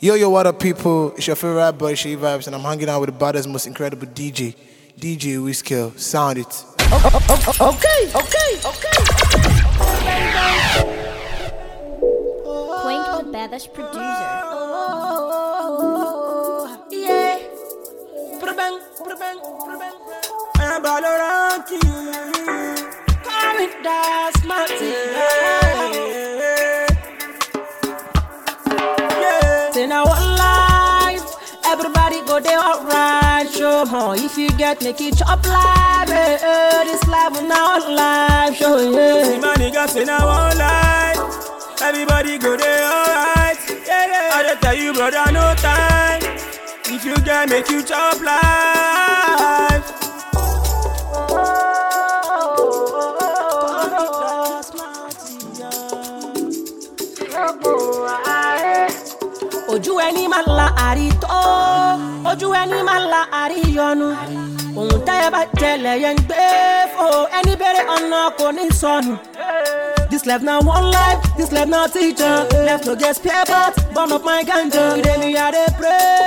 Yo, what up, people? It's your favorite rap boy, Shay Vibes, and I'm hanging out with the baddest, most incredible DJ Wizkill. Sound it. Okay. Quink, the baddest producer. Yeah. I'm Baloranki. Come and dance, my Say now one life, everybody go there alright. Show more if you get make it chop live. This life now live. Show See my nigga say now one life, everybody go there alright. Yeah. I just tell you brother no time. If you get make you chop life. Ojú ẹni máa la àrítọ́, ojú ẹni máa la àríyọnu. Ohun tẹ́yẹ bá jẹlẹ̀ yẹn ń gbé fò, ẹni bèrè ọ̀nà kò ní sọnù. This life now one life, this life now teacher. Left no get spare parts, burn up my ganja. Today me I dey pray,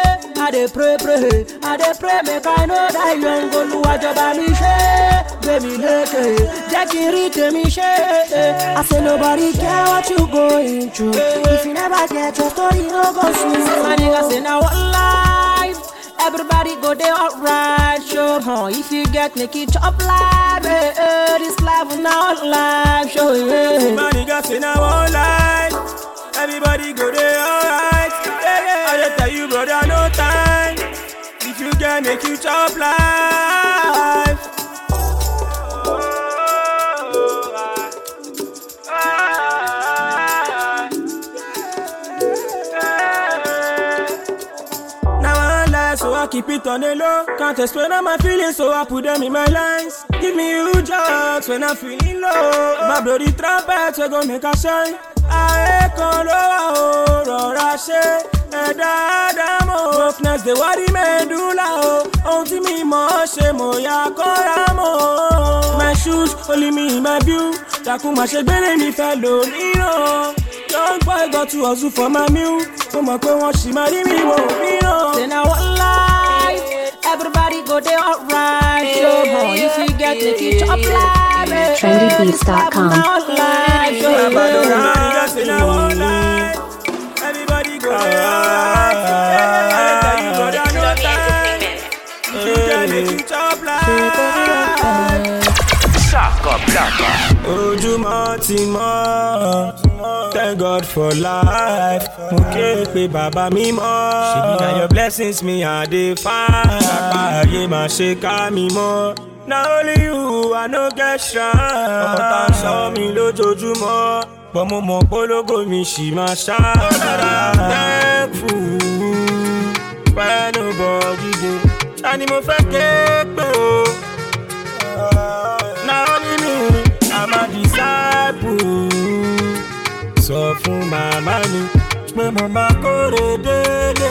make I know that young Olúwa jọba mi ṣe, gbé mi lékè, jẹ́ kí n rí tèmi ṣe. I say nobody care what you going through. If you never get your story, no go soon. My nigga say now one life, everybody go there alright. Show more if you get make it chop live. This life is now live. Show yeah. My nigga say now one life, everybody go there alright. Yeah. I just tell you brother no time. If you get make you chop life. So I keep it on the low. Can't explain all my feelings, so I put them in my lines. Give me huge jokes when I'm feeling low. My bloody trumpet, we gon' make a shine. I can low, rora she. Edadamo, brokenness, the worry medulla. Onti mi mo she mo ya koramo. My shoes, only me, my view. Takuma she bene mi fellow, no. Young boy got to hustle for my meal. So my queen want she marry me, won't me no. Say now one life, everybody go there alright. Show more if you get make it chop live. Trendybeats.com. Say now one life, everybody go there alright. You brother no time. If you get make it chop live. Ojúmọ́ ti mọ́, thank God for life. Mo ké pe bàbá mi mọ́. Ṣebí na your blessings me I dey find. Sápá ayé máa ṣe ká mi mọ́. Na only you I no get shrine. Ọkọ̀ tá a sọ mi lójoojúmọ́. Bọ́ mo mọ̀ polówó mi ṣì máa ṣá. Thankful when nobody dey. Ta ni mo fẹ́ ké pé o? I'm a disciple. Sọ fún màmá mi pé mo máa kórè délé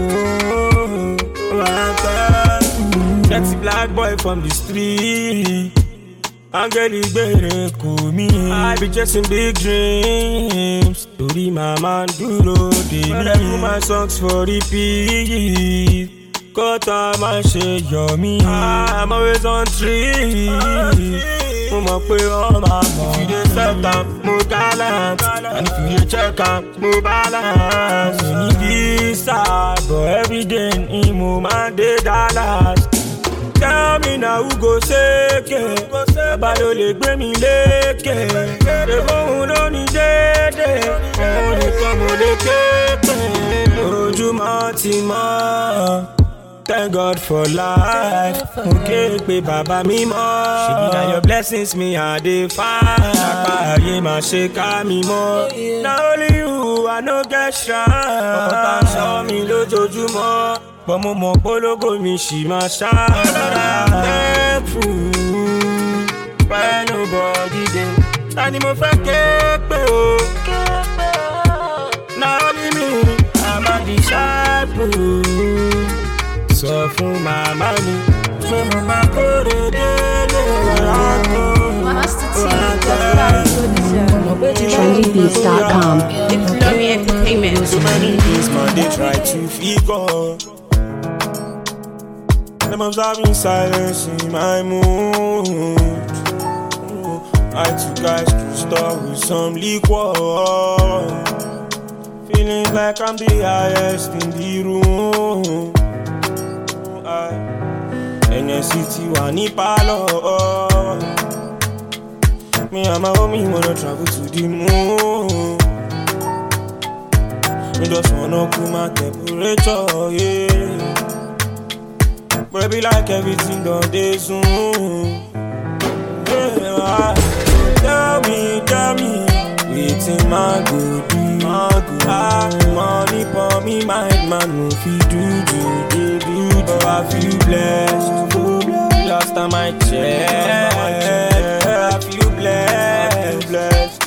o. Sexy black boy from the street. Angeli gbèrè kò mí. I be chasing big dreams. Torí màmá ń dúró dè mí. When I put my songs for repeat. Kọ́tà máa ṣe yọ̀ mí. I'm always on tree. Mo mọ̀ pé wọ́n máa mọ̀. If you dey set am, mo gallant. And if you dey check am, mo balance. Mo ní visa, but everyday ni mo máa dey Dallas. Tell me now who go seke. Bàbá ló lè gbé mi lékè. Èbóhùn ló ní dédé. Òun nìkan mo lè ké pè. Ojúmọ́ ti mọ́. Thank God for life. Mo ké pe bàbá mi mọ́. Ṣebí na your blessings me I dey find. Sápá ayé máa ṣe ká mi mọ́. Na only you I no get shrine. Ọkọ̀ tá a sọ mi lójoojúmọ́. Bọ́ mo mọ̀ polówó mi ṣì máa ṣá. Thankful when nobody dey. Ta ni mo fẹ́ ké pé o? Na only me I'm a disciple. Sọ fún màmá mi pé mo máa kórè délé. Master T. trendybeats.com. It's Lummy Entertainment. So many things, man, they try to figure. Them observing silence in my mood. I took guys to store with some liquor. Feeling like I'm the highest in the room. NSCT Wani Palo. Me and my homie wanna travel to the moon. We just wanna cool my temperature, yeah. Baby, like everything done day soon. Yeah, tell me, waiting my good. Money for me, mind man, no fit do. But I feel blessed. Last time I checked, I feel blessed.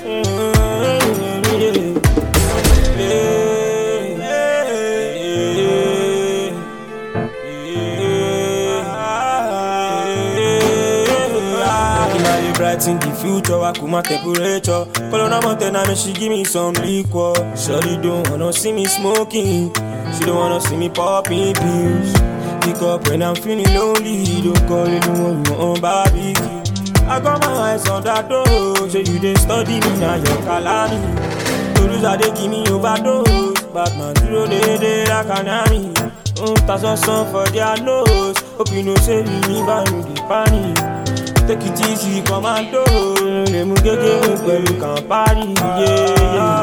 In the future, I cool my temperature. Call on a mountain, I mean she give me some liquor. Shorty don't wanna see me smoking. She don't wanna see me popping pills. Pick up when I'm feeling lonely. Don't call it no one barbecue. I got my eyes on that door. So you didn't study me, now you're calling. Those are they give me overdose. Batman through the like an army. That's a song for their nose. Hope you know say me by you the panic. Take it easy, commando. Le mugege well you can party, yeah.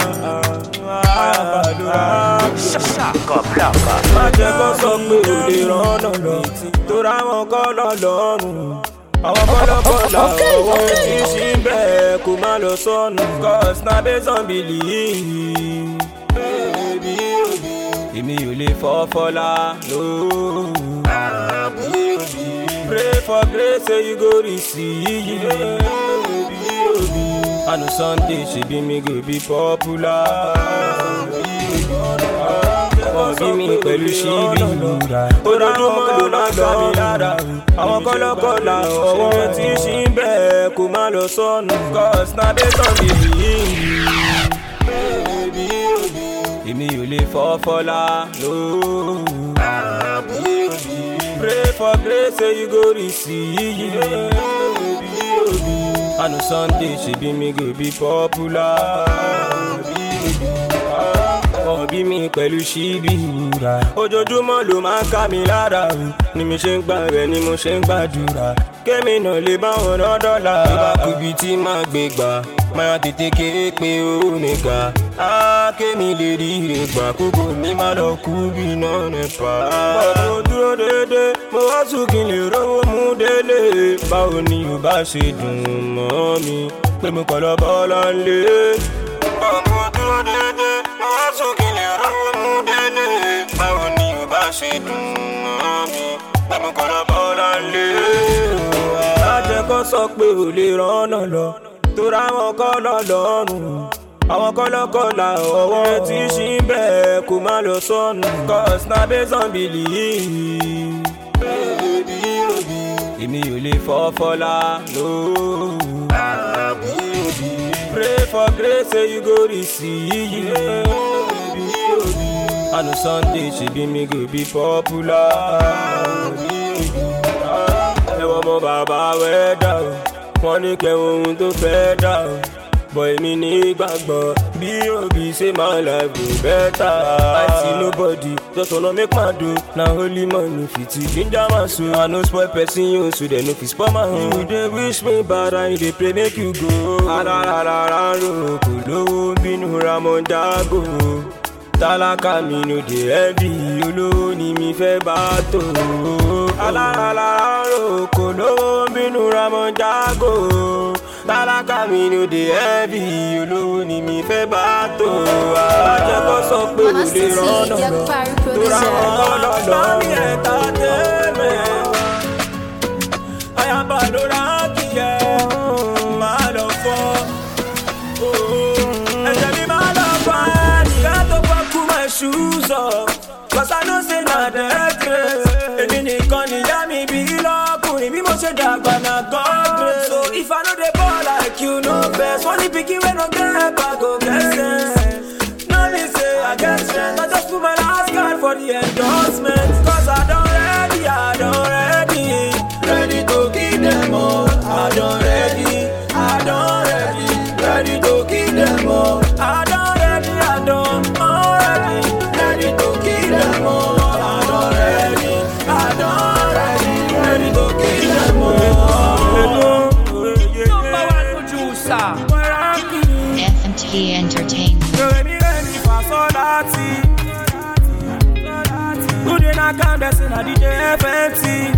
Má jẹ́ kó sọ pé o lè rọ́nà lọ, torí àwọn kọ́ lọ lọ́rùn. Àwọn kọ́lọ́kọ́lá ọwọ́ tí ṣì ń bẹ̀ kó má lọ sọnù. Cause na based on belief. Èmi ò lè fọ́ fọ́lá, no. Pray for grace, say you go receive. I know Sunday she be me go be popular. Give me pẹ̀lú ṣíbí lura. Ojoojúmọ́ ló máa gbà mí lára. Àwọn kọ́lọ́kọ́lá ọwọ́ tí ṣì ń bẹ̀ kó má lọ sọnù. Cause na based on belief. Èmi ò lè fọ́ fọ́lá, no. Pray for grace, say you go receive. I know Sunday she be me go be popular. Bí mi pẹ̀lú ṣíbí wúrà. Ojoojúmọ́ ló máa ká mi lára. Ni mi ṣe ń gbà rẹ̀ ni mo ṣe ń gbàdúrà. Kémi náà lè bá wọn ná dọ́là. Ìbá kubi tí máa gbé gbà. Máa tètè kéré pé ó nìkan. Kémi lè rí ire gbà. Kókò mi máa lọ kú bí iná nípa. Mo dúró dédé, mo wá sùn kí n lè rówó mú délé. Báwo ni ò bá ṣe dùn mọ́ mi? Pé mo kọ̀ lọ bọ́lá lé. Mo dúró dédé, mo wá sùn kí n lè rówó mú délé. Báwo ni ò bá ṣe dùn mọ́ mi? Pé mo kọ̀ lọ bọ́lá lé. Ajẹ́kọ́ sọ pé ò lè rọ́nà lọ, torí àwọn kọ́ lọ lọ́rùn. Àwọn kọ́lọ́kọ́lá ọwọ́ tí ṣì ń bẹ̀ kó má lọ sọnù. Cause na based on belief. Èmi ò lè fọ́ fọ́lá, no. Pray for grace, say you go receive. I know Sunday she be me go be popular. Ẹ̀wọ̀n mọ bàbá wẹ̀ dà o, wọ́n ní kẹ́wọ̀n ohun tó fẹ́ dà o. Boy, me need gbàgbọ́, bí òbí say my life go better. I see nobody, just wanna make my do. Now holy money fit ginger my soul. I no spoil person you, so they no fit spoil my home. You dey wish me bad and they pray make you go. Ararararo, kolowo binu Ramon Jago. Tálákà mi no dey heavy, olówó ni mi fẹ́ bá tó. Ararararo, kolowo binu Ramon Jago. Tálákà mi no dey heavy, olówó ni mi fẹ́ bá tó. Ajẹ́kọ́ sọ pé kò lè rọ́nà lọ, torí àwọn ọlọ́lọ́. Mami ẹ̀ta tẹ́lẹ̀, ayaba ló ra kí ẹ máa lọ fọ́. Ẹ̀jẹ̀ mi máa lọ fọ́ ẹ̀nìyà tó bá kú my shoes up. Cause I know say na dead grace. Èmi nìkan nìyá mi bí lọ́kùnrin bí mo ṣe dàgbà na God grace. So if I know the ball like you know. See picky when I get help, I go get sense. No me say I get strength. I just put my last card for the endorsement. Cause I don't ready, ready to kill them all. I don't ready to kill them all. I don't ready to kill them all. I don't ready to kill them all. Number one producer, FMT Entertainment. you let me ready for Solati. Who did not come that's in a DJ FMT?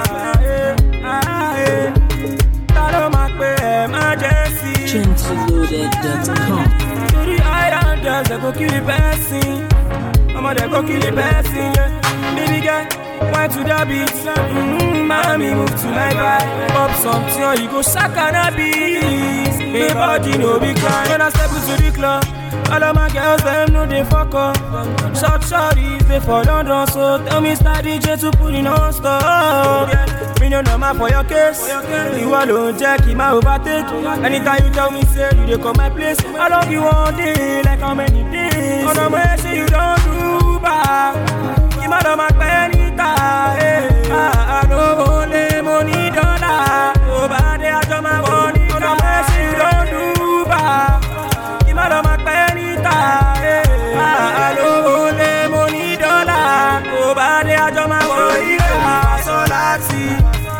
I don't make emergency. Gentleloaded.com. To the islanders, they go kill the person. Mama, they go kill the person, yeah. Baby girl, why to the beat? Mommy, move to my vibe. Pop something, or you go shakana beat. Baby body, no be crying. When I step into the club, all of my girls, them know they fuck up. Short shorties, they fall London, so tell me start DJ to put in on stop. Yeah. Me no number for your case. You alone, check, he might overtake. Anytime you tell me, say, you dey come my place. I love you all day, like how many days. On the way, say you don't do bad. You might not make any time. I don't only money, dollar. Nobody has my money. On the way, say you don't do bad. You might not make any time. I don't only money, dollar. Nobody has my money. Solati.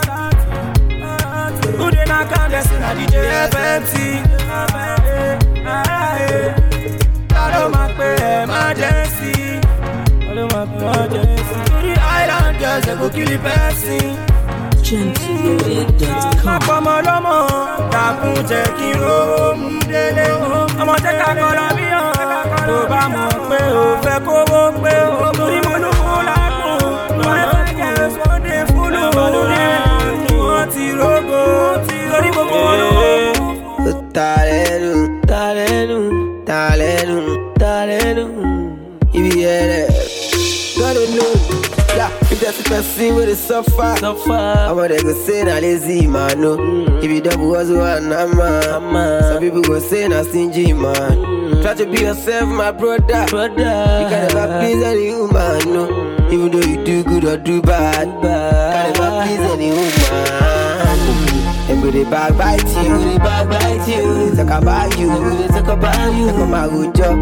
Who did not come this in a DJ FMT? I don't make emergency. I don't make emergency. To the island girls, they go kill the person. Gentleloaded.com. Ọmọ lọ́mọ, dàkún jẹ́ kí n rówó mú délé. Ọmọ jẹ́ ká kọ́ra bí hàn. Tó bá mọ̀ pé o fẹ́ kówó pé o torí mo ló kó lákùn. Wọ́n fẹ́ jẹ́ Sunday fúlù. Wọ́n ti rógó, torí gbogbo wọn ló kú. Talenu, ibi yẹrẹ. God know, yeah. If that's the person with the suffer, I'm gonna go say na lazy man, no. If you double was one, some people go say na stingy man. Try to be yourself, my brother. You can never please any woman, no. Even though you do good or do bad, can never please any woman. And go they backbite you, they talk about you, they come out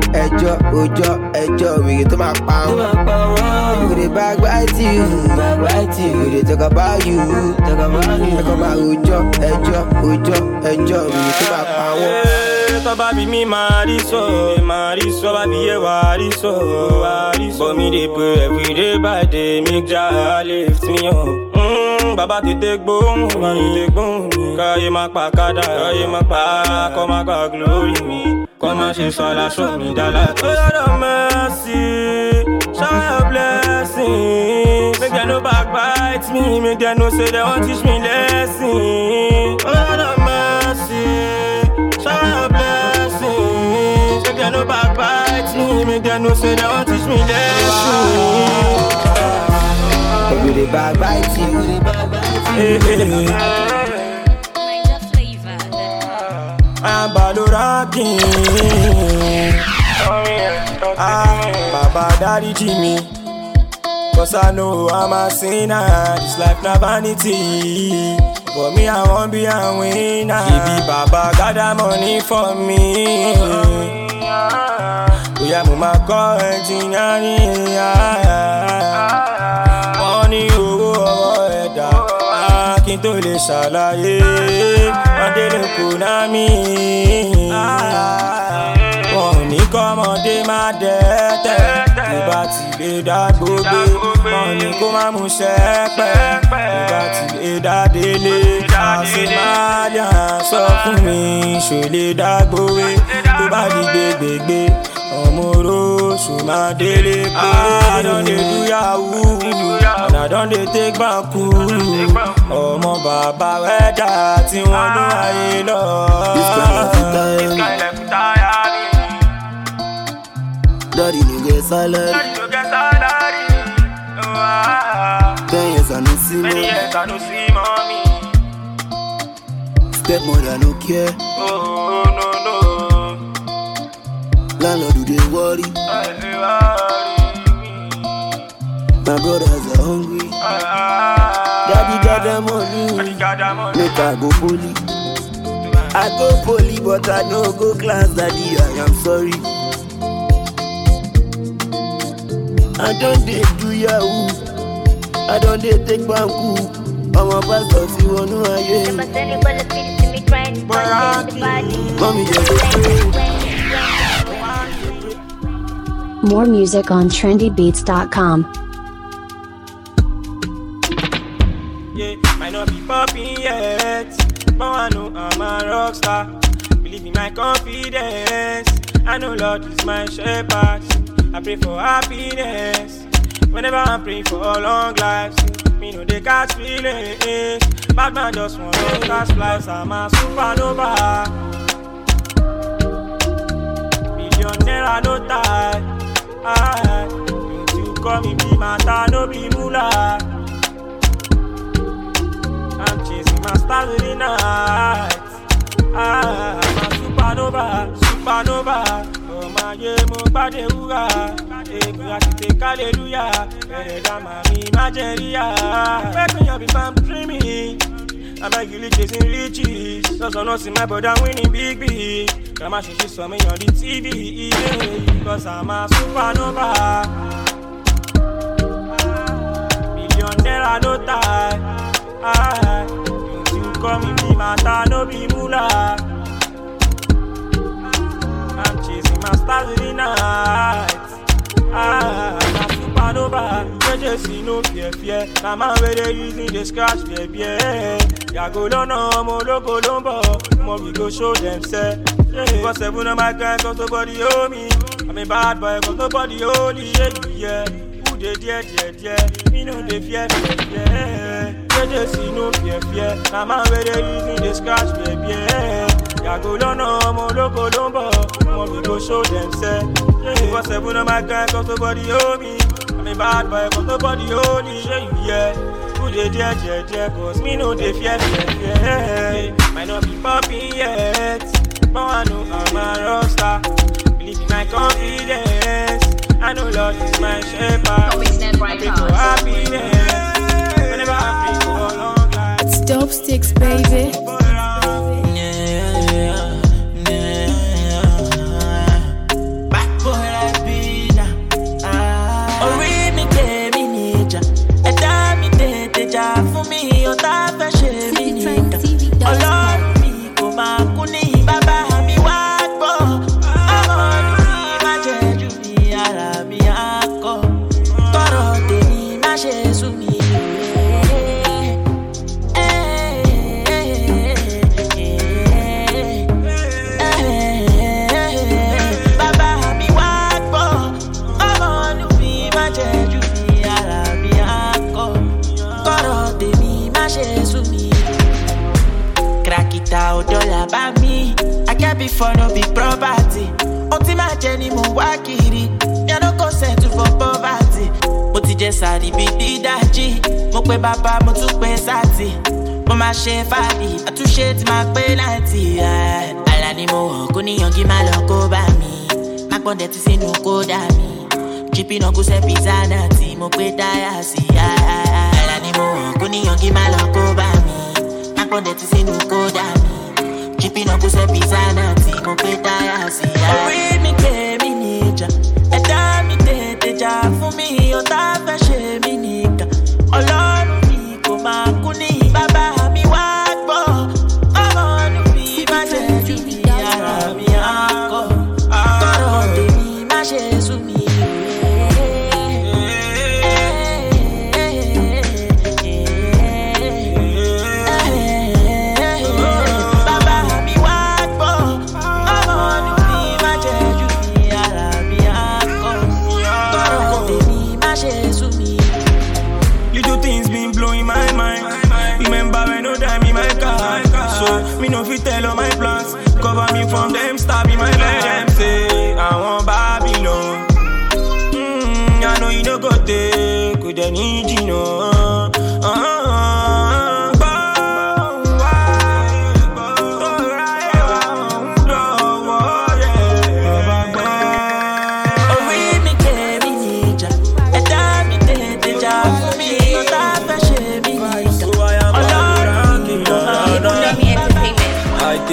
Ojo, we get to my pound. Go they backbite you, they talk about you, they come out Ojo, we get to my pound. Baba be me mariso, Baba be a wariso. For me they pray every day by day, make Jah lift me up. Baba te take boom, Kaye mak pa kada, kaye mak pa, come and glory me. Come and she sola show me the light. Oh Lord of mercy, shower your blessings. Make them no backbite me, make them no say they won't teach me lesson. Oh Lord of mercy, shower your blessings. Make them no backbite me, make them no say they won't teach me lesson. Go they backbite you, I'm Baloraki. Baba Daddy Jimmy. Cause I know I'm a sinner. This life na vanity. For me, I won't be a winner. Baby Baba got that money for me. We are mama engineering. Money over head. Kí n tó lè ṣàlàyé ọdẹ kò ná mi. Wọ́n ní kọ́mọdé má dẹ́tẹ̀ tó bá ti lè dá gbogbo. Wọ́n ní kó má mú ṣẹ́pẹ́ tó bá ti lè dá délé. Àṣẹ máa yà sọ fún mi ṣò lè dá gbòwe tó bá di gbégbégbé. Ọmọ oróṣù máa délé pé I don dey do yahoo and I don dey take banku. Ọmọ bàbá wẹ́dà tí wọ́n ló ayé lọ. This kind of time. Daddy no get salary. 10 years I no see mommy. Stepmother no care. Oh no. worry. My brothers are hungry. Daddy got the money. Make I go poly. I go poly, but I no go class. Daddy, I am sorry. I don't dare do yahoo. I don't dare take banku. I'm a pastor, see one who I am. Mommy, More music on trendybeats.com. Yeah, might not be popping yet, but I know I'm a rock star. Believe in my confidence. I know Lord is my shepherd. I pray for happiness. Whenever I'm praying for long lives, me know they catch feelings. Bad man just want to catch flies. I'm a supernova. Millionaire, no tie. Don't you call me be mata, no be mula. I'm chasing my stars in the night. I'm a supernova. Oh my yeah, mo bade uga. Ego I can take hallelujah. Better than my imageria. Wake me up if I'm dreaming. I'm actually chasing riches. Just don't see my brother winning big. Grandma she saw me on the TV. Cause I'm a supernova. Millionaire, no tie. Don't you call me be mata, no be mula. I'm chasing my stars in the night. I'm a supernova. Just see no fear. Now man where they using the scratch baby. Ya go down no more loco lumbo. More we go show them say. Cause 7 of my guys cause nobody owe me. I'm a bad boy cause nobody owe me. Yeah. Who they dear. Me no they fear. Just see no fear. Now man where they using the scratch baby. Ya go down no more loco lumbo. More we go show them say. Cause 7 of my guys cause nobody owe me. I'm a bad boy cause nobody owe me. Yeah. Who they dear. Cause me no they fear. Might not be popping yet, but I know I'm a rock star. Believe in my confidence. I know Lord is my shepherd. I pray for happiness. Whenever I pray for long life. It's Dope Sticks, baby. For me, you're that fashion. Ọlọ́run mi kò máa kú ní bàbá mi wá gbọ́. Ọmọ mi má jẹ́ jù mí, ara mi á kọ́. Tọrọ tèmi má ṣe sú mi. Bàbá mi wá gbọ́. Ọmọ mi má jẹ́ jù mí, ara mi á kọ́. Tọrọ tèmi má ṣe sú mi. Crack it out, dollar by me. I can't be for no big property. Oti ma jẹ ni mo wá kiri. Me I no go settle for poverty. Mo ti jẹ sàrí bí dídájí. Mo pe bàbá, mo tún pe sátì. Mo máa ṣe fàdí, àtúnṣe ti máa pé 90. Àlà ni mo wọ̀ kó níyànjú má lọ kó bá mi. Má pọ́n dẹ̀ ti sínú kódà mi. Chippy náà kó sẹ́ pizza náà tí mo pé táyà sí. Àlà ni mo wọ̀ kó níyànjú má lọ kó bá mi. Pọ́ndẹ̀ ti sínú kódà mi. Chippy náà kó sẹ́ pizza náà tí mo pé táyà sí. Orí mi ké mi níjà. Ẹ̀dá mi tètè jà fún mi. Ọ̀tá fẹ́ ṣe mí nìkan. Ọlọ́run mi kò máa kú ní bàbá mi wá gbọ́. Ọmọ mi má jẹ́ jù mí, ara mi á kọ́. Tọrọ tèmi má ṣe sú mi. Me no fit tell all my plans. Cover me from them, stab in my leg. Them say I want Babylon. I know you no go take. Could I need you know?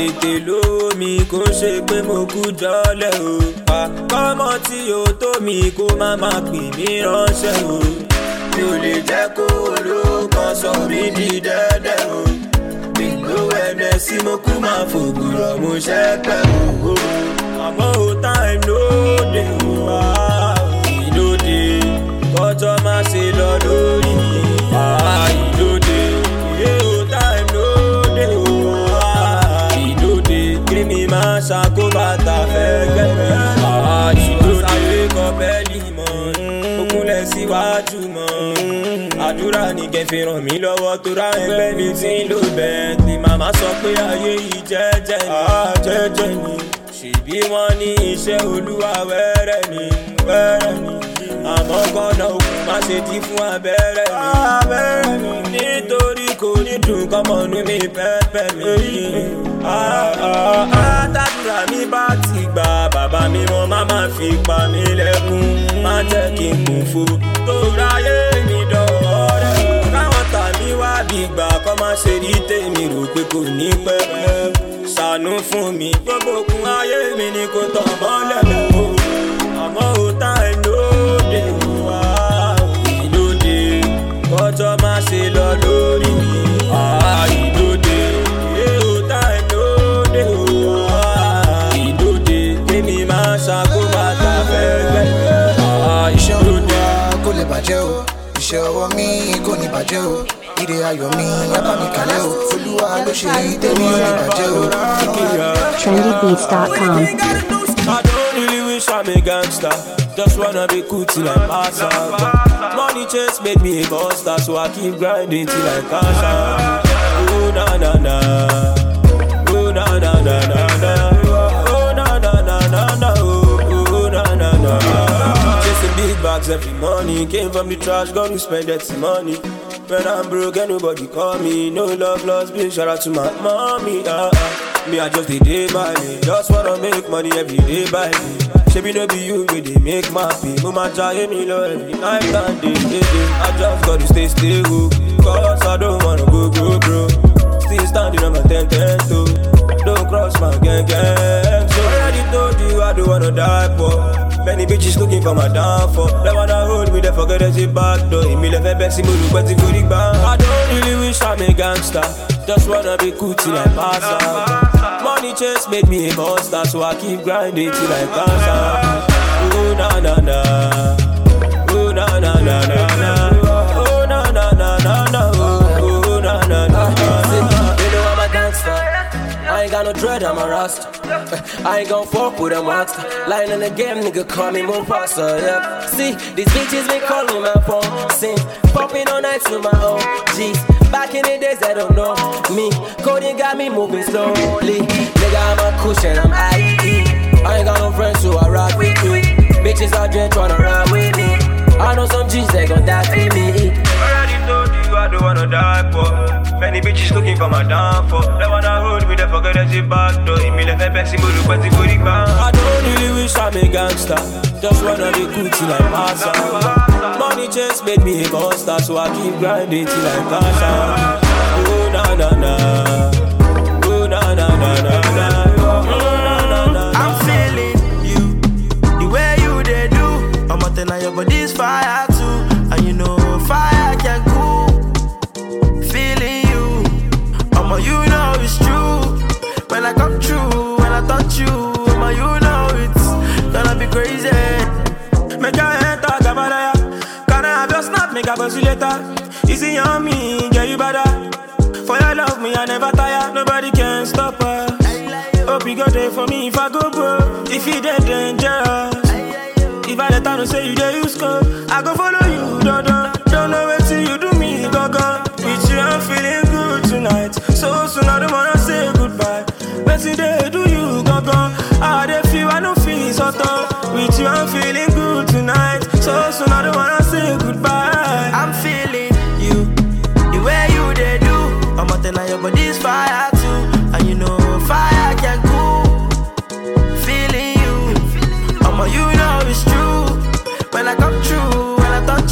tètè lómi kó ṣe pé mo kú jọlẹ̀ o. Kọ́mọ tí o tó mi kó má pè mí ránṣẹ́ o. Mi ò lè jẹ́ kó olókan sọ mí di dẹ́dẹ́ o. Gbogbo ẹ̀mẹ́ sí mo kú máa fògùrọ̀ mo ṣẹ́pẹ́ o. Àmọ́ o time lóde o. Ìlóde kọjọ́ má ṣe lọ lórí mi. Ìlóde o time lóde o. Ìlóde kí mi máa ṣàkóbátà fẹ́ gbẹ̀rẹ̀. Ìlóde sáré kọ bẹ́ẹ̀lì mọ́. Okunlẹ̀ síwájú mọ́. Àdúrà ní kẹfì ràn mí lọ́wọ́ tó rá ẹgbẹ́ mi tí ń lò bẹ́ẹ̀. Ni màmá sọ pé ayé yìí jẹ́jẹ́ ni. Jẹ́jẹ́ ni. Ṣèbí wọ́n ní iṣẹ́ Olúwa wẹ́rẹ́ ni. Wẹ́rẹ́ ni. Àmọ́ kọ́nà òkun má ṣe dí fún abẹ́rẹ́ mi. Abẹ́rẹ́ mi. Nítorí kò ní dùn kọ́mọnú mi pẹ́pẹ́ mi. Àtàdúrà mi bá ti gbà bàbá mi wọn má fi pa mí lẹ́kún. Má jẹ́ kí n kún fún tó ráyé mi dọ̀ọ́ rẹ̀. Káwọn tà mí wá bí gbà kọ́ má ṣe rí tèmi rò pé kò ní pẹ́. Ṣàánú fún mi gbogbo okun ayé mi ni kò tọ̀ mọ́lẹ̀ o. Àmọ́ o time lóde wá. Ìlóde kọjọ́ má ṣe lọ lórí mi. Ìlóde o time lóde wá. Ìlóde kémi máa ṣàkóbátà fẹ́ gbẹ̀gbẹ̀. Iṣẹ́ Olúwa kò lè bàjẹ́ o. Iṣẹ́ ọwọ́ mi kò ní bàjẹ́ o. Ire ayọ̀ mi lábá mi kalẹ̀ o. Olúwa ló ṣe tèmi ò ní bàjẹ́ o. trendybeats.com. I don't really wish I'm a gangster. Just wanna be cool till I pass out. Money chase made me a monster, so I keep grinding till I cash out. Oh na na na, oh na na na na na, oh na na na na na, oh na na na. Chasing big bags every morning, came from the trash, gonna spend that money. When I'm broke, ain't nobody call me. No love lost, big shout out to my mommy. Me, I just day by day. Just wanna make money every day by day. Shebi no be you, we they make my pay. Mama try me low every night and day. I just gotta stay stable, cause I don't wanna go bro. Still standing on my 10 toe. Don't cross my gang. So I already told you I don't wanna die poor. Many bitches looking for my downfall. They wanna hold me, they forget there's a back door. Me left a best move, but it's good bang. I don't really wish I'm a gangster. Just wanna be cool till I pass out. Money chase made me a monster, so I keep grinding till I pass out. Oh na na na, oh na na na na na, oh na na na na na, oh na na na na. You know I'm a gangster. I ain't got no dread, I'm a rasta. I ain't gon' fuck with a monster. Lying in the game, nigga, call me Mufasa, yeah. See, these bitches been calling my phone. Sing, popping all night to my own G's. Back in the days, they don't know me. Cody got me moving slowly. Nigga, I'm a cushion, I'm IE. I ain't got no friends, so I rock with you. Bitches out there tryna ride with me. I know some G's, they gon' die for me. Already told you I don't wanna die for. Many bitches looking for my downfall. They wanna hold me, they forget there's a back door. Me left a best move, but it's good bang. I don't really wish I'm a gangster. Just wanna be cool till I pass out. Money chase made me a monster, so I keep grinding till I cash out. Oh na na na, oh na na na na na, oh na na na. I'm feeling you, the way you they do. I'm out there, your body's fire too, and you know fire can cool. Feeling you, you know it's true. When I come true, when I touch you, you know it's gonna be crazy. Make your head talk about it. Can I have your snap, make I buzz you later. Easy on me, get you better. For your love, me I never tire. Nobody can stop us. Hope you go there for me if I go broke. If you dead dangerous. If I let her know say you there, you score. I go follow you, don't know where till you do me, go. With you I'm feeling good tonight. So soon I don't wanna say goodbye. But today do you go. How they feel, I don't feel so tough. With you I'm feeling good tonight. So soon I don't wanna say goodbye. I'm feeling you, the way you they do. I'm out there, your body's fire too. And you know fire can cool. Feeling you, you know it's true. When I come true, when I touch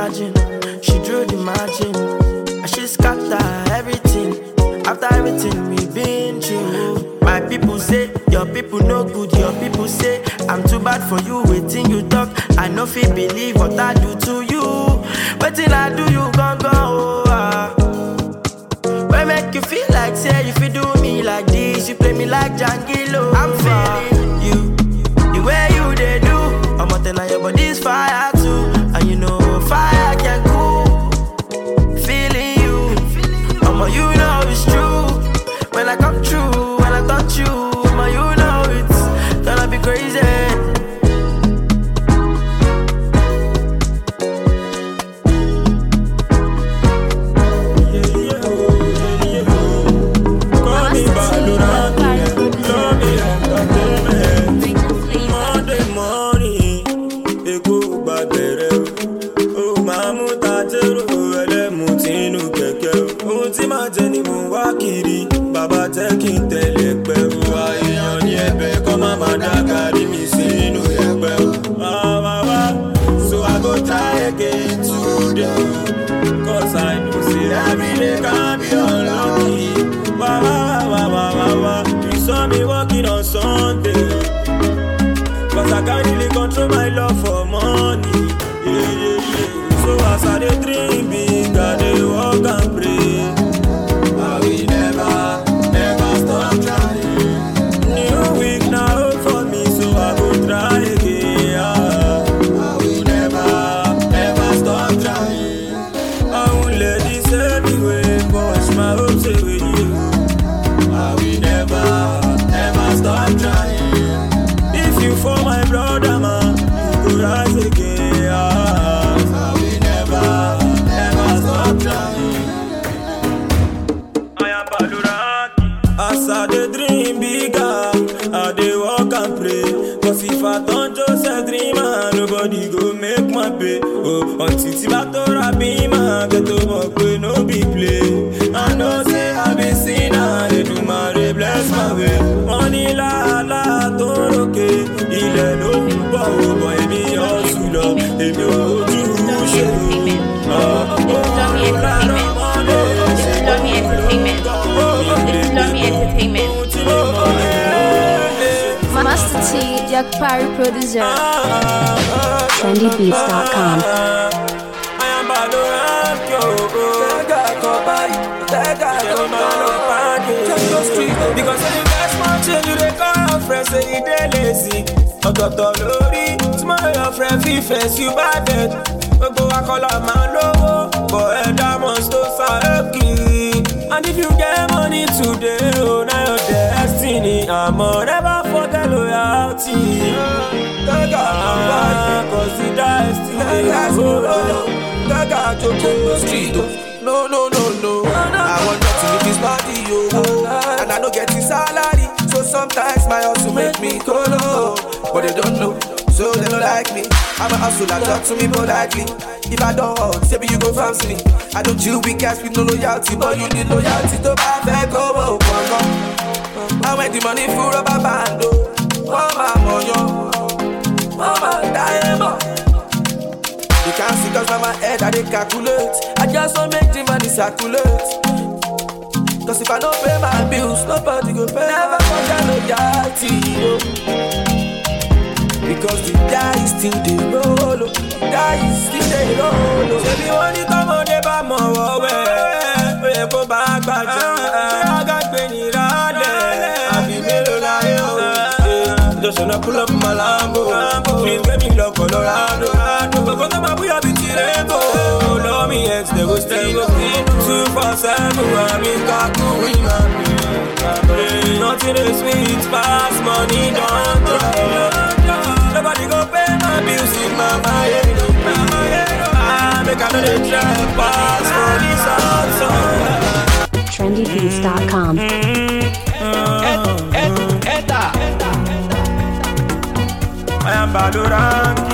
imagine. She drew the margin, and she scatter everything. After everything we've been through, my people say your people no good. Your people say I'm too bad for you. Waiting you talk, I no fit believe what I do to you. Waiting I do you gon' go. When make you feel like say if you do me like this, you play me like Jangilo. I'm feeling you, the way you they do. I'm telling you your body's fire too, and you know fire can cool. Feeling you, you know it's true. When I come true, when I touch you, you know it's gonna be crazy. Baba taking telepe, èèyàn ní ẹ̀bẹ̀ kọ́ má má dàgàrí mi sínú ẹgbẹ́ so I go try again today, cause I know say every day can be unlucky. You saw me walking on Sunday, cause I can't really control my love for money. So as I dey dream big, I dey walk and pray. I will never stop trying. New week now for me, so I go try again. I will never stop trying. I won't let this anyway push my hopes away. I will never stop trying. If you for my brother man, you go rise again. I will never stop trying. As I dey dream bigger, I dey walk and pray. Cause if I don't just a dreamer, nobody go make my pay. Oh, until Tibatora be my get to walk with no be play. I know say I be sinner, they do my bless my way. Money la toroke, ilẹ̀ ló ń bọ̀ ó bọ̀ èmi ọ̀sùn lọ, èmi ojú ṣe. Master T, Jack Parry producer. TrendyBeats.com. Because when you guys want change, you dey call your friend say you dey lazy. Ọ̀tọ̀ọ̀tọ̀ lórí, tomorrow your friend fit face you bad dead. Gbogbo wa kọ́ la máa lówó, but ẹ̀dá must to sàrẹ́kì. And if you get money today, oh, now your destiny. I'ma never forget loyalty. Cause the destiny. No. I want nothing if it's body, yo. And I don't get his salary. So sometimes my hustle make me go low. But they don't know, so they don't like me. I'm a hustler, talk to me politely. If I don't hold, say you go fancy me. I don't deal with cash with no loyalty, but you need loyalty to buy fair go. I went the money for a band, Mama, diamond. You can't see cause now my head I dey calculate. I just want make the money circulate. Cause if I don't pay my bills, nobody go pay. Never forget loyalty, yo. Because the die still dey roll, die still dey roll. Ṣé bí wọ́n ní tọ́mọdé bá mọ̀ wọ́wẹ́, ó yẹ kó bá gbàjẹ́. Ṣé àgàgbé ní ìrálẹ̀, àbí mélòó láyé o? Just wanna pull up my Lambo, please get me love Colorado. Gbogbo tó máa búyọ̀ bí tirego, lọ́ mi ex dey go stay go. 247, I'm in Kaku with my brain. Nothing is sweet, pass money, don't try. Nobody go pay my bills in my mind. Make another try pass for this outside. TrendyBeats.com. I am Badoranki.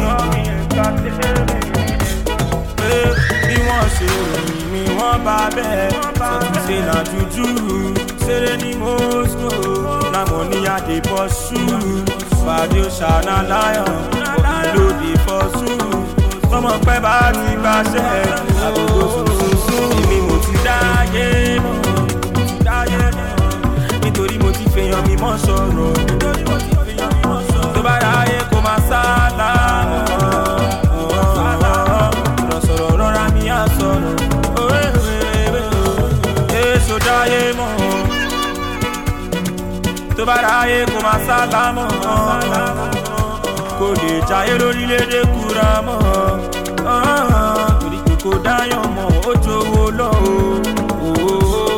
Bí wọ́n ṣe ròyìn mi, wọ́n bá bẹ́ẹ̀. Sọ́tún ṣe na juju, ṣeré ní Moscow. Na money I dey pursue. Fàdé Oṣàna Lion, body no dey pursue. tọmọ pẹ́ bá ti gbàṣẹ àdúgbò sùnsùn èmi mo ti dáyé mọ́ nítorí mo ti fèèyàn mi mọ́ sọ̀rọ̀ tó bá ráyè kó máa sálà ọ̀rọ̀ sọ̀rọ̀ rọra mi á sọ̀rọ̀ èso dáyé mọ́ tó bá ráyè kó máa sálà mọ́ kò lè jayé lórílẹ̀-èdè kúra mọ́ torí pé kò dáyàn mọ́ ó jowó lọ́wọ́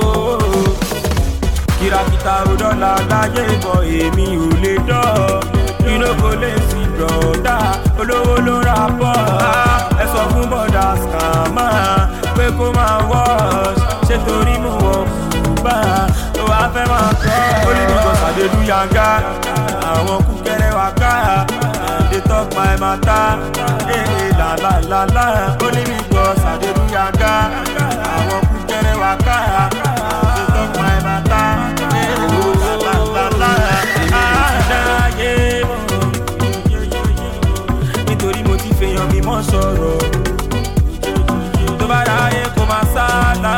kìràkìtà òdọ́là láyé bọ̀ èmi ò lè dọ́ inú kò lè sí brọ̀dá olówó ló ra bọ́ ẹ sọ fún bọ́dà skàmà pé kó máa wọ́ọ̀ṣ ṣé torí mo wọ̀ bá tó wá fẹ́ máa kọ́ olùdókòó sàdédú yanga àwọn kúkẹrẹ wà ká they talk my matter la la la la olùdókòó sàdédú yanga àwọn kúkẹrẹ wà ká they talk my matter la la la la àdáyé mọ́ nítorí mo ti fèèyàn mi mọ́ sọ̀rọ̀ tó bá ráyè kó máa sálà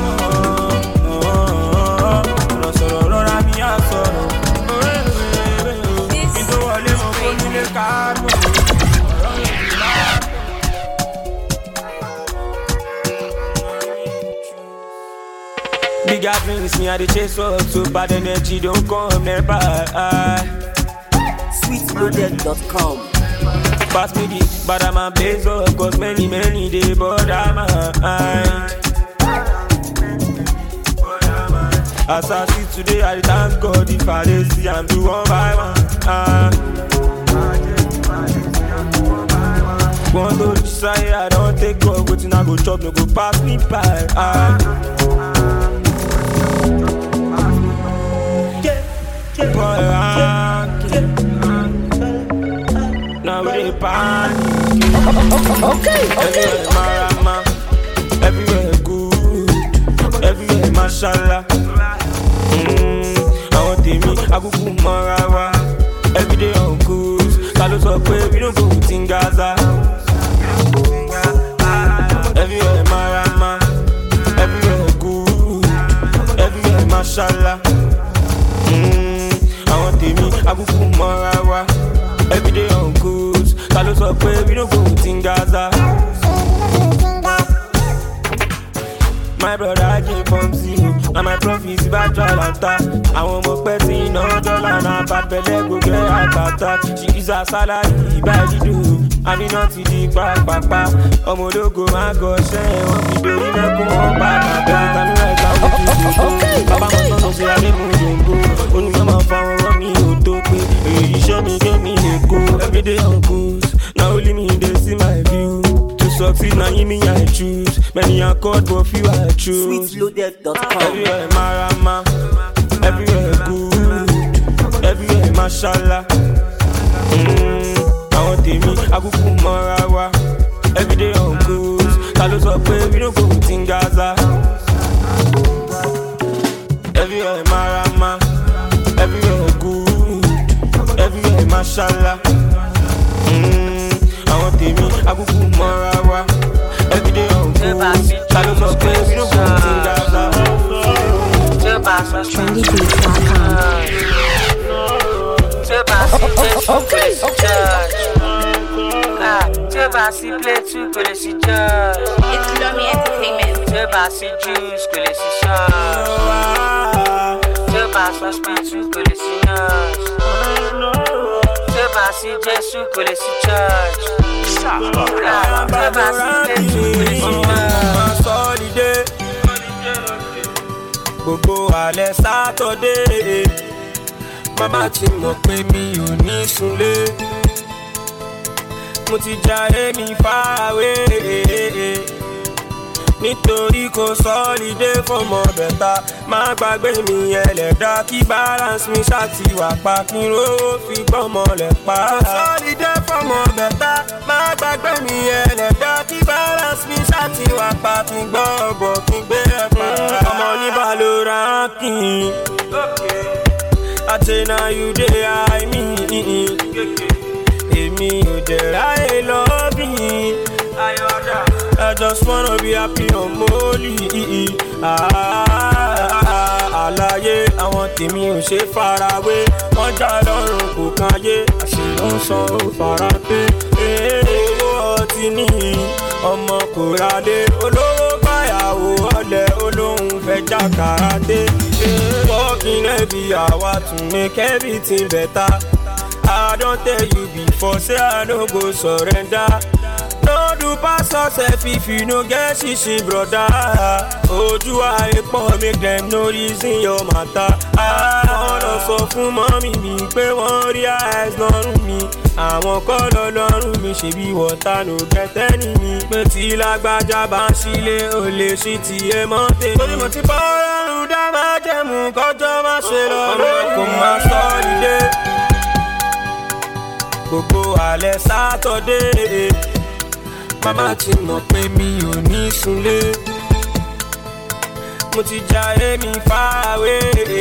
ọ̀rọ̀ sọ̀rọ̀ rọra mi á sọ̀rọ̀ kí n tó wọlé mo kó nílé káàdùn. Bigger dreams, me I dey chase up, so bad energy don't come nearby. Sweetloaded.com. Pass me the bad I'm a blaze up, cause many day bother my mind. As I see today, I thank God if I dey see I'm do one by one. One to decide I don't take God, wetin I go chop no go pass me by. Now we dey panic. Okay. Everywhere marama, everywhere good, everywhere mashallah. I want tèmi, agugu marawa. Every day on cruise, kalo sọ pé we no go in Gaza. Everywhere marama, everywhere good, everywhere mashallah. I want tèmi, agugu marawa. Every day on cruise, kalo sọ pé we no go in Gaza. My brother came from zero, and my profit is back to Atlanta. I want more petty, no dollar, and bad belly go get heart attack. She is a salary, by the do. I mean not to the papa. Omo logo, my gosh, want me do it, go on back. I'm like, Papa, my son, say I didn't move go. Only mama found me, who took me. You show me, get me a go. Every day on cruise, now only me, they see my view. Succeed, now you me I choose. Many are caught, but few I choose. Sweetloaded.com. Everywhere marama, everywhere good, everywhere mashallah. I want tèmi, agugu marawa. Every day on cruise, kalo sọ pé we no go in Gaza. Everywhere marama, everywhere good, everywhere mashallah. I want tèmi, agugu marawa. Every day on cruise, kalo sọ pé we no go in Gaza. trendybeats.com. Okay. Tu vas si play, tu peux les si judge. It's Lomi Entertainment. Tu vas si juice, que les si charge. Tu vas si speed, tu peux les si nudge. Tu vas si Jésus, que les si church. Tu vas si play, tu peux les si nudge. Gbogbo alẹ́ Saturday, mama ti mọ̀ pé mi ò ní sunlé. Mo ti jayé mi far away, nítorí kò sọ́lidé fọmọ bẹ̀ta. Má gbàgbé mi ẹlẹ́dá kí balance mi ṣáàtì wà pa kí n rówó fi gbọ́mọ lẹ̀ pa. Kò sọ́lidé fọmọ bẹ̀ta. Má gbàgbé mi ẹlẹ́dá kí balance mi ṣáàtì wà pa kí n gbọ́ ọ̀bọ̀ kí n gbé ẹ̀ pa. Ọmọ ní Valorant kì í. I say now you dey high me. Èmi ò dẹ̀ ráyè lọ́bì. I I just wanna be happy on Molly. Àlàyé àwọn tèmi ò ṣe farawé. Wọ́n já lọ́rùn kò káyé. Àṣìlò ń san ó fara pé. Owó ọtí ní ọmọ kò rádé. Olówó báyàwó ọ̀lẹ olóhùn fẹ́ já kàràdé. Working every hour to make everything better. I don't tell you before, say I no go surrender. No do pass yourself if you no get shishi, brother. Ojú ayé pọ̀ make them no reason your matter. Wọ́n lọ sọ fún mọ́mí mi pé wọ́n rí eyes lọ́rùn mi. Àwọn kọ́ lọ lọ́rùn mi ṣebí water no get enemy. Pé tí lágbájá bá ń ṣílé o lè ṣí tiẹ̀ mọ́ tèmi. Torí mo ti bọ́ ọlọ́run dá máa jẹ̀mú kọjọ́ má ṣe lọ lórí kò má sọ ìdè. Gbogbo alẹ́ sátọ̀dé mama ti mọ̀ pé mi ò ní súnlé. Mo ti jayé mi fáwé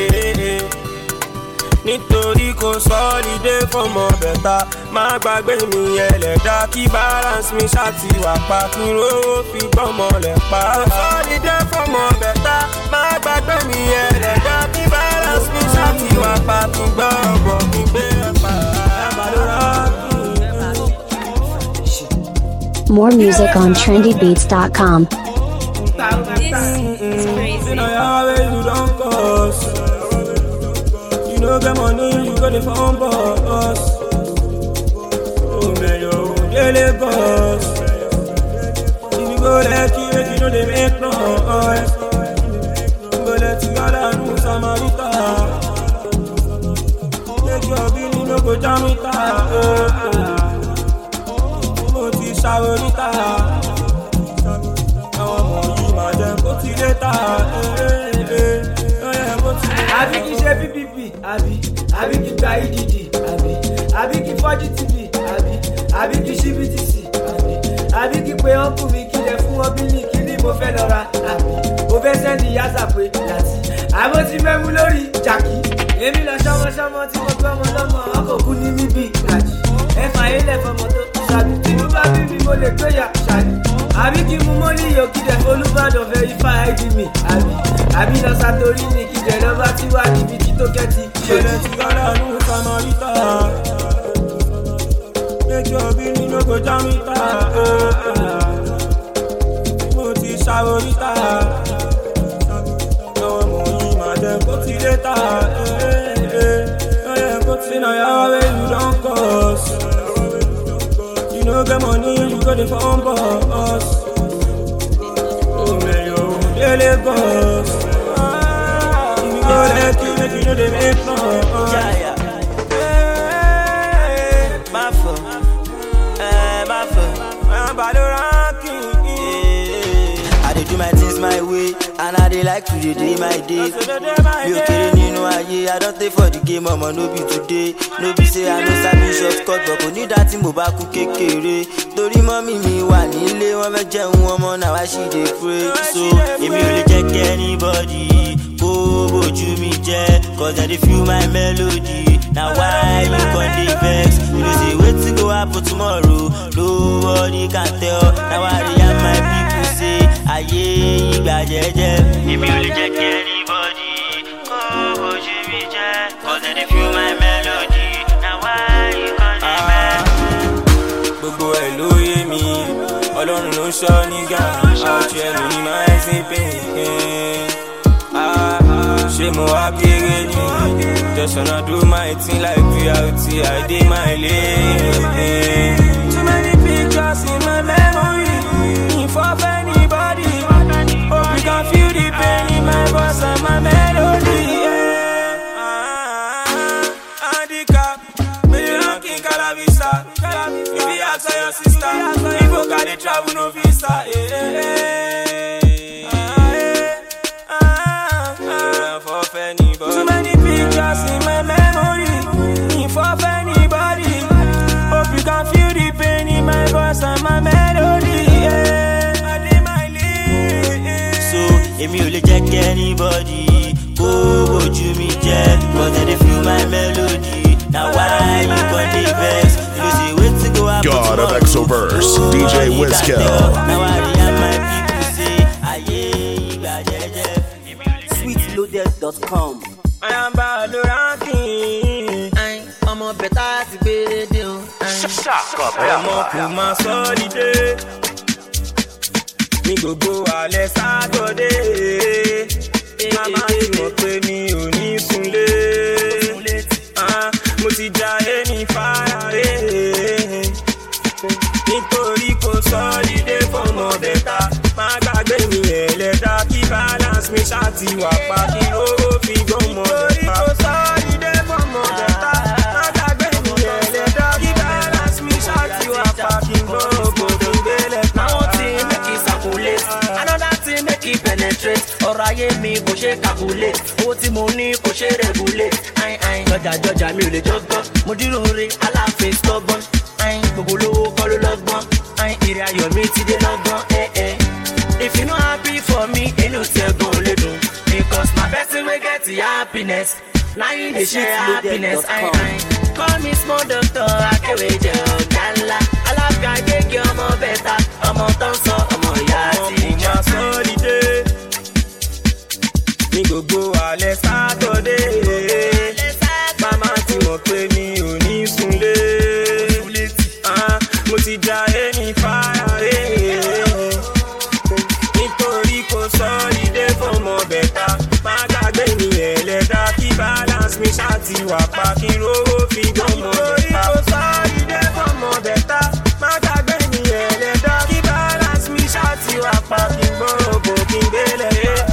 nítorí kò sọ́ọ́lídé fọmọ bẹ̀ta. Má gbàgbé mi ẹlẹ́dá kí balance mi ṣáàtì wà pa kí rówó fi gbọ́mọ lẹ̀ pa. Kò sọ́ọ́lídé fọmọ bẹ̀ta. Má gbàgbé mi ẹlẹ́dá kí balance mi ṣáàtì wà pa kí gbọ́ ọ̀bọ̀ kí gbé pa. More music on trendybeats.com. You know get money, you got the phone boss. Oh man, yo, daily boss. If you go let you know they make noise. Go let you go down to Samarita. Make your billy no go jam it out. Saborita, àwọn ọmọ yìí máa jẹ́ kó ti lé ta. Àbí kí ṣe PPP, àbí kí gba EDD, àbí kí fọ́jú TV, àbí kí ṣí BTC, àbí kí pe ọ́nkù mi kí lẹ fún wọn bílí kí ni mo fẹ́ lọ ra. Mo fẹ́ sẹ́ndì yásà pé láti. Àbó ti fẹ́ mú lórí jàkí. Èmi lọ ṣọmọṣọmọ tí mo gbé ọmọ lọ́mọ ọkọ̀ kú ní níbi ìlàjì. Ẹ fà yín lẹ̀ fọmọ tó tó sábì. Tí mo bá bí mi mo lè gbé yà ṣáàlì. Àbí kí mú mọ́lì yóò kí dẹ̀ Olúbàdàn verify ID mi. Àbí lọ Sàtórí ni kí dẹ̀ lọ́ba tí wà níbi tí tó kẹ́tì. Ṣẹlẹ̀ tí kọ́lá ní Samarita. Make your billy no go jam it mo ti ṣàwòrítà. Àwọn ọmọ yìí máa jẹ́ kó ti lé ta. See now your way you don't cost. You know get money, you got the phone boss. Oh man, yo, daily boss. If you go let you know they make noise. Yeah. My fault. I'm by the ranking. I dey do my things my way, and I dey like to dey my day. You okay, Nino? I don't take for the game, I'ma no be today. No be say I no sabi shortcut, but kò ní dá tí mo bá kú kékeré. Torí mọ́mí mi wà nílé, wọ́n fẹ́ jẹun ọmọ náà wá she dey pray. So èmi ò lè jẹ́ kí anybody kó bójú mi jẹ́, cause I dey feel my melody. Now why you con dey vex? You know say wetin go happen tomorrow, nobody can tell. Now I react my people say ayé ìgbà jẹ́jẹ́. Èmi ò lè jẹ́ kí anybody kó bójú mi jẹ́, cause I dey feel my melody. Now why you con dey vex? Gbogbo ẹ̀ ló yé mi, Ọlọ́run ló ṣọ́ nígà, àwòṣe ẹnu ní máa ń sin pain. Ṣé mo wá kéré ni? Just wanna do my thing like reality, I dey my lane. Too many pictures in my memory, if of anybody. Hope you can feel the pain in my voice and my melody. Handicap, baby, ranking Calavista. If you ask your sister, if you got the travel no visa. Too many pictures in my memory, if of anybody. Hope you can feel the pain in my voice and my melody. I did my lane. So èmi ò lè jẹ́ kí anybody kó bójú mi jẹ́, cause I dey feel my melody. Now why you con dey vex? You know say wetin go happen god of Exoverse, DJ Wizkill. Sweetloaded.com. I am Badoranking. I'm a better to be deal. I'm a my solid. Mi gbogbo alẹ́ Saturday. Mama ti mọ̀ pé mi ò ní sunlé. Mo ti jayé ní fàárẹ̀. Nítorí kò sọ́lídé fọmọ bẹ́ta. Má gbàgbé mi ẹlẹ́dá kí balance mi ṣáàtì wà pa kí owó fi gbọ́mọ bẹ́ta. Nítorí kò sọ́lídé fọmọ bẹ́ta. Má gbàgbé mi ẹlẹ́dá kí balance mi ṣáàtì wà pa kí gbọ́mọ bẹ́ta. Another thing make it penetrate. Ọ̀rọ̀ ayé mi kò ṣe calculate. Owó tí mo ní kò ṣe regulate. Jọjà mi ò lè jọgbọ́n. Mo dúró re aláàfin stubborn. Gbogbo olówó kọ́ ló lọ́gbọ́n. Ìrìn ayọ̀ mi ti dé lọ́gbọ́n. If you no happy for me, inú ti ẹ̀gbọ́n ò lè dùn. Because my person wey get the happiness. Na him dey share happiness. Call me small doctor, akéwé jẹ ọ̀gá ńlá. Alábìá gègé ọmọ bẹ́ta. Ọmọ tó ń sọ ọmọ ìyá àti ìjà. Sọ́lídé. Ní gbogbo alẹ́ Saturday. Mama ti mọ̀ pé mi ò ní sunlé. Mo ti jayé ní fàárẹ̀. Nítorí kò sọ́lídé fọmọ bẹ́ta. Má gbàgbé mi ẹlẹ́dá kí balance mi ṣáàtì wà pa kí rówó fi gbọ́mọ bẹ́ta. Nítorí kò sọ́lídé fọmọ bẹ́ta. Má gbàgbé mi ẹlẹ́dá kí balance mi ṣáàtì wà pa kí gbọ́mọ kí gbélé.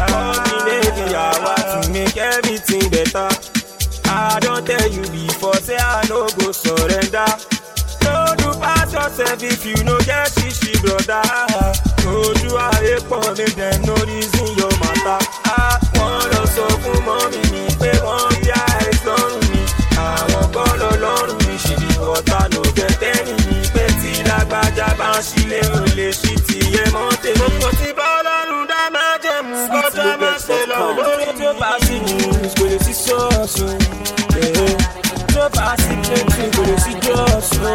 To make everything better. I don't tell you before, say I no go surrender. No do pass yourself if you no get shishi, brother. No do I make them no reason your matter. I wanna so for mommy me, pay one eyes on me. I want call alone me, she be water, no get any me. Petty like Bajaban, she le shitty, monte. Poti bala nuda majemu, kota masela, lori to pasi ni, skole si soso. To pasi plenti, skole si joso.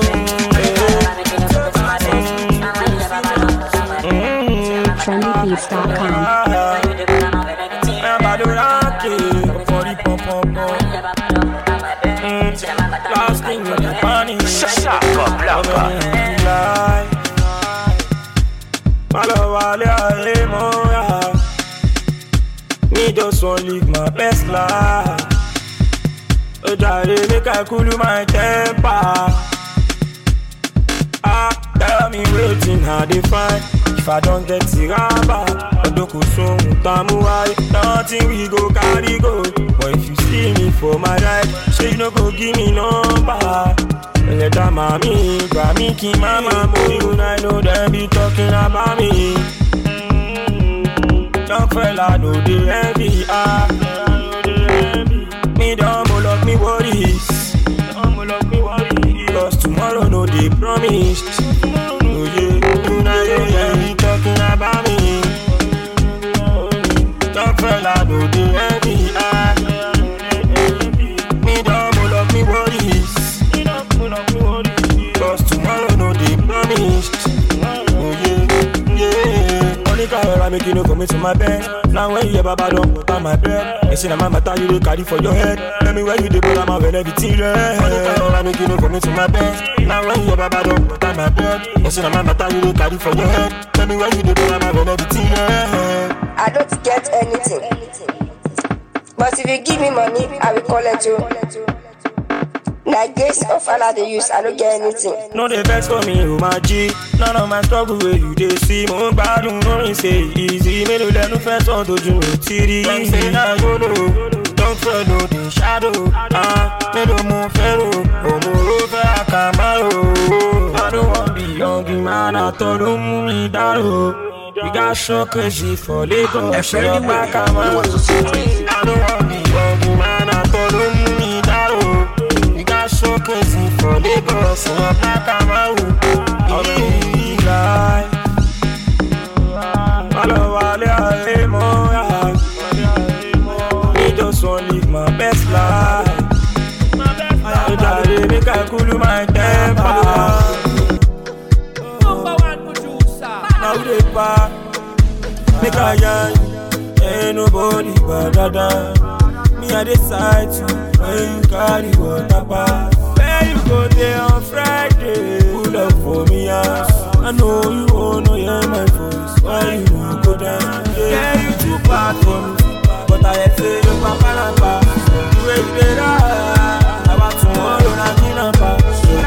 trendybeats.com. I'm Badoranking, for the pom-pom. Last thing with the funny. Me just want live my best life. Make I cool my temper. Tell me waiting how they find. If I don't get the rubber, nothing we go carry go. But if you see me for my ride, say you no go give me number. Let that mommy, grab me, keep mama moving. I know them be talking about me. Young fella know the envy. Me don't roll up me worries. Cause tomorrow no they promised. Oh yeah, tonight they be talking about me. Young fella know the envy. Me don't roll up me worries. Cause tomorrow no they promised. Oh yeah. Only car I make you no commit to my bed. Now when you hear Baba don't put on my bed. They say na my matter you dey carry for your head. Tell me where you dey put am out when everything red. Only car I make you no commit to my bed. Now when you hear Baba don't put on my bed. They say na my matter you dey carry for your head. Tell me where you dey put am out when everything red. I don't get anything, but if you give me money, I will collect you. Like grace of Allah they use, I don't get anything. No they vex for me, oh my G. None of my struggle where you they see. Mo gbadun orin say easy. Me no let no first on to you tiri. Don't say na go no, don't follow the shadow. Me no more pharaoh, oh more over Camaro. I don't want be young man, I told him me daro. We got so crazy for Lagos. Show your back, Camaro. I don't want be young man, I told him me daro. So crazy for Lagos, so I'm back around. I'm in life. Me just want live my best life. Make I cool my temper. Make a yarn, ain't nobody but Dada. Me I decide to when you carry water pass. Where you go there on Friday? Pull up for me house. I know you wanna hear my voice. Why you don't go down? Yeah, you too bad for me, but I say you papa na pa. You ain't there. I want tomorrow na dinner pa.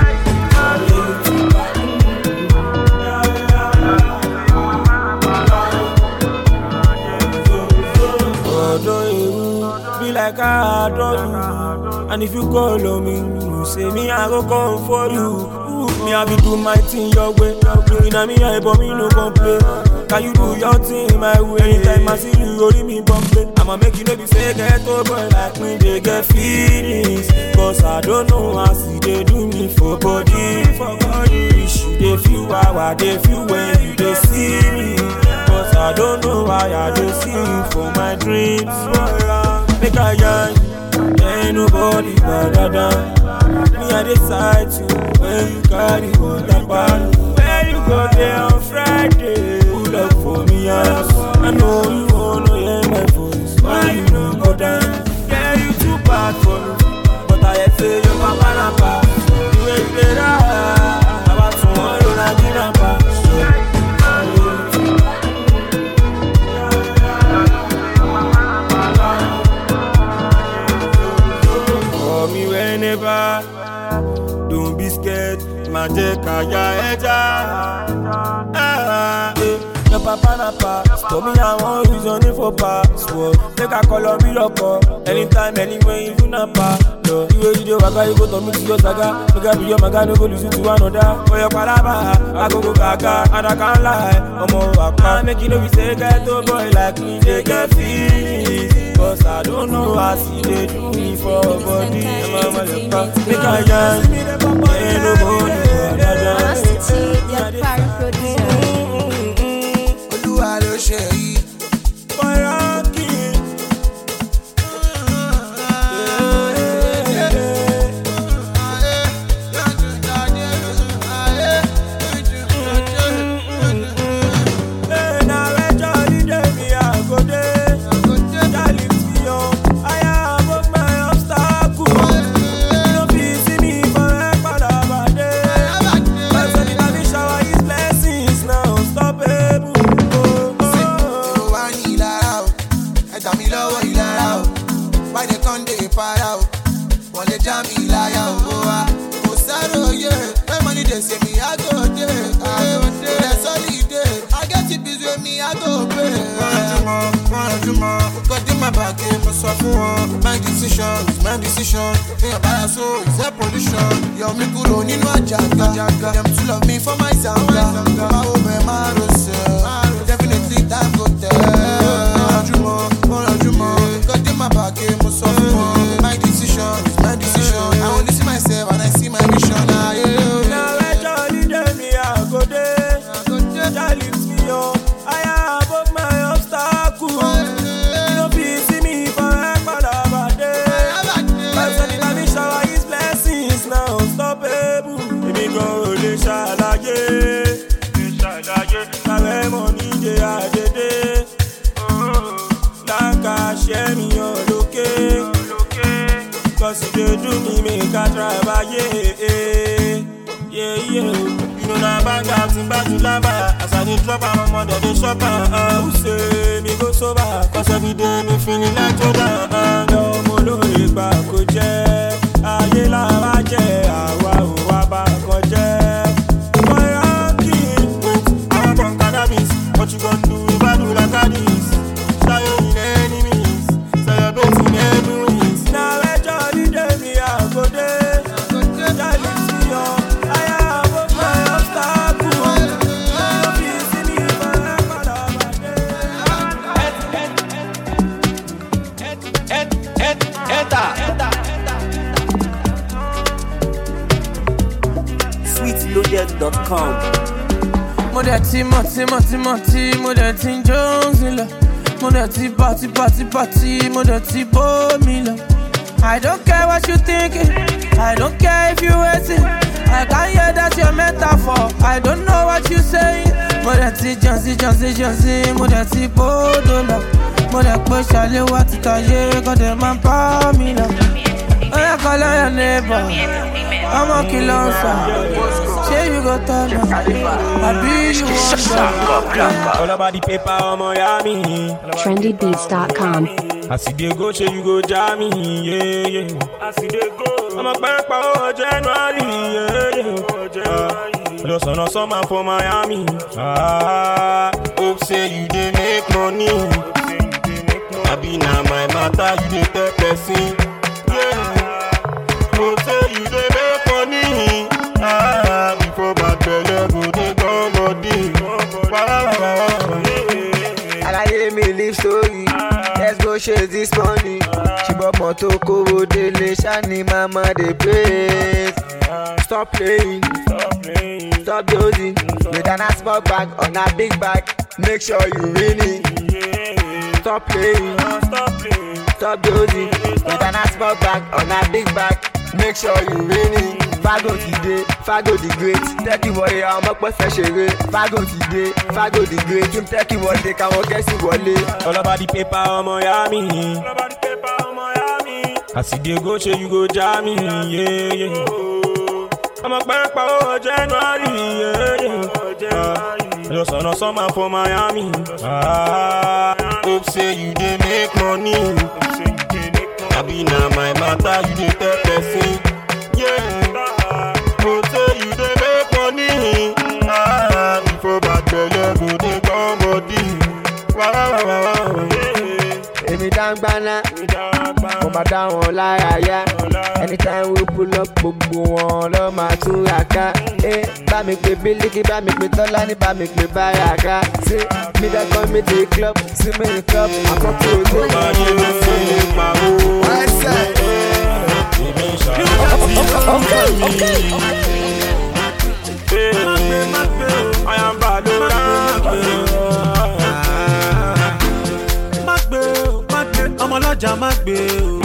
Be like I adore you, and if you call on me, you say me I go come for you. Me I be do my thing your way. Looking at me I but me no complain. Can you do your thing my way? Anytime I see you, only me bumping. I'ma make you know be say get over like me they get feelings. Cause I don't know how see they do me for body. Wish you they feel how they feel when you they see me. Cause I don't know why I don't see you for my dreams. Make a yarn, ain't nobody but Dada. Me I decide to when you carry water bottle. Where you go there on Friday? Pull up for me house. I know you wanna hear my voice. Why you don't go down? Yeah, you too bad for me, but I say you papa na pa. You ain't there. I want tomorrow na dinner pa. Call me whenever. Don't be scared, magic kaya eja. Your papa na pass, for me I want use your name for password. Make a call on me loco, anytime, anywhere, you na pa. No, you way you do waka, you go to me to your saga. Make a be your maga, no go listen to another. For your palaba, I go gaga, and I can't lie. I make you know we say get to boy like me, they get feelings. Cause I don't know how see they do me for body. Make a yarn, ain't nobody but Dada. Prostitute, your parent producer. Olúwa ló ṣe yìí. My decision, think about us, so it's a pollution. Yo, me kuro nínú àjàgà. Them to love me for my zanga. My rose, definitely time go tell. Got in my back, mo sọ fún wọn. My decision, I only see myself and I see my vision. Now I jolly day me I go there. That lifts me up. I am above my obstacle. You know please see me for a palava day. Cause anytime he shower his blessings now unstoppable. Baby go le ṣàlàyé. Kàwé money dey àdédé. Láǹkà ṣẹ́ mi hàn lókè. Cause you dey do me make I try yeah. You know na bang out in back to lava. As I dey drop am, my mother dey shop am. Who say me go sober? Cause every day me feeling like Jordan. Yo, mo lo le gba ko jẹ́. Ayé la wá jẹ́, àwa ò wá bá kan jẹ́. Boy, I'm king. I want from cannabis. What you gonna do if I do like this? Show you in enemies. Celebrate in every wins. Now I jolly day me I go there. That lifts me up. Sweetloaded.com. Mo dẹ̀ ti mọ̀tí, mo dẹ̀ ti Jones lọ. Mo dẹ̀ ti party, mo dẹ̀ ti bómi lọ. I don't care what you thinking, I don't care if you waiting. I can't hear that your metaphor, I don't know what you saying. Mo dẹ̀ ti jọ̀sí, mo dẹ̀ ti bódò lọ. Mo dẹ̀ pé ṣàlẹ̀ wá ti tàyé, kọ́dẹ̀ máa ń bá mi lọ. Ó yẹ kọ́ lọ́yọ̀ neighbor, ọmọ kí ló ń sọ? Ṣé you go turn up? Àbí you want to? All about the paper, ọmọ ya mi. trendybeats.com. As you dey go, say you go jam me, yeah, yeah. As you dey go, I'm a back power January, yeah. Just on a summer for Miami. Hope say you dey make money. I be now my matter, you dey tell person, yeah. Hope say you dey make money. Before bad belly go dey come body. Alaye me live story. Let's go chase this money. She bought moto kowo dele shani mama dey praise. Stop playing, stop dozing. With an small bag on a big bag, make sure you win it. Stop playing, stop dozing. With an small bag on a big bag, make sure you win it. Fago today, Fago the great. Tẹ́kì wọlé àwọn ọmọ pẹ́ fẹ́ ṣeré. Fago today, Fago the great. Team tẹ́kì wọlé káwọn kẹ́sì wọlé. All about the paper, ọmọ ya mi. As you dey go, say you go jam me, yeah, yeah. I'm a back power January, yeah. Just on a summer for Miami. Hope say you dey make money. I be now my matter, you dey tell person, yeah. Hope say you dey make money. Before bad belly go dey come body. Èmi dáńgbáná, mo máa dá wọn lára yá. Anytime we pull up, gbogbo wọn lọ máa tún ra ká. Bá mi pè Bílíkì, bá mi pè Tọ́lání, bá mi pè Báràká. Ṣé mi dẹ́kun mi dé club, sí mi ní club, àkọ́kọ́ òjò. Báyé ló ṣe é pa owó. I am Badora. Ọmọlọ́jà má gbé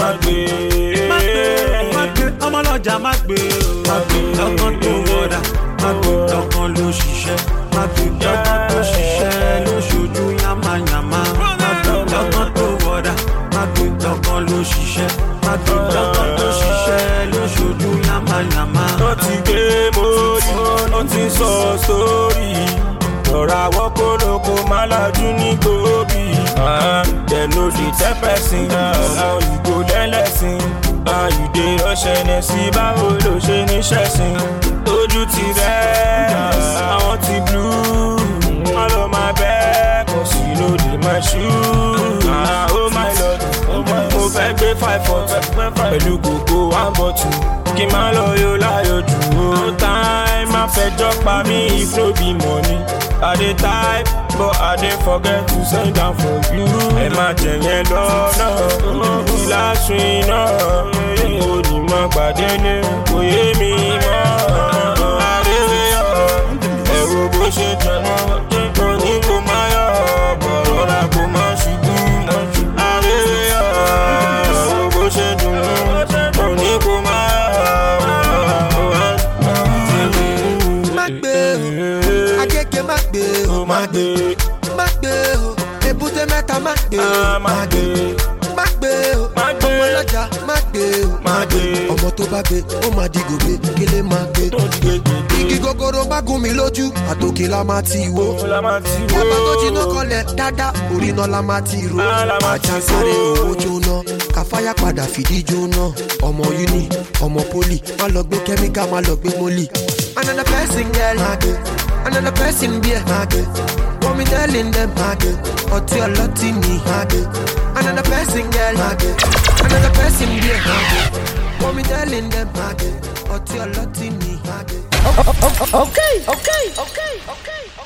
ọmọlọ́jà má gbé lọ́kàn tó wọ́dà lọ́kàn ló ṣiṣẹ́ lọ́kàn tó ṣiṣẹ́ ló ṣojú yamayama lọ́kàn tó wọ́dà lọ́kàn ló ṣiṣẹ́ lọ́kàn tó ṣiṣẹ́ ló ṣojú yamayama. Ó ti gbé mórí, ó ti sọ sórí. Lọ́ra wọ́pọ̀ lóko má lajú ní gbòógì. Dem no dey tell person ọmọ ìgò lẹ́lẹ́sìn. Ìdè ọ̀ṣẹ̀nẹ̀ sí báwo ló ṣe ní ṣẹ̀sìn. Ojú ti rẹ̀, àwọn ti blue. Má lọ máa bẹ́ẹ̀ kò sí lóde máa ṣú. Oh my lord, mo fẹ́ gbé 540 pẹ̀lú kòkó 1 bottle. Kí má lọ yóò láyò jù. No time, má fẹjọ́ pa mí if no be money. I dey type, but I dey forget to send down for you. Ẹ má jẹ yẹn lọ́nà, ìlàsùn iná. Onímọ̀ gbàdélé, kò yé mi mọ́. Àríwé ọ̀, ẹ̀rù bó ṣe tẹ̀mọ́. Kò ní kó má yọ̀, bọ̀rọ̀ ra kó má ṣubú. Àríwé ọ̀, ẹ̀rù bó ṣe dùn. Kò ní kó má yọ̀. Má gbé o, agége má gbé o, má gbé o, èbúté mẹ́ta má gbé o, má gbé o, ọmọlọ́jà má gbé o, ọmọ tó bá gbé ó máa di gòbé kílé máa gbé. Igi gogoro bá gún mi lójú, àtòkè la máa ti wó. Ẹ̀bà tó jiná kọlẹ̀ dáadáa, orí náà la máa ti ro. Ajá sáré owó jóná, káfáyà padà fìdí jóná. Ọmọ uni, ọmọ poli, má lọ gbé kẹ́míkà, má lọ gbé mólì. Another person girl, another person beer, what me telling them, ọtí ọlọ́tí ni. Another person girl, another person beer, what me telling them, ọtí ọlọ́tí ni. Okay.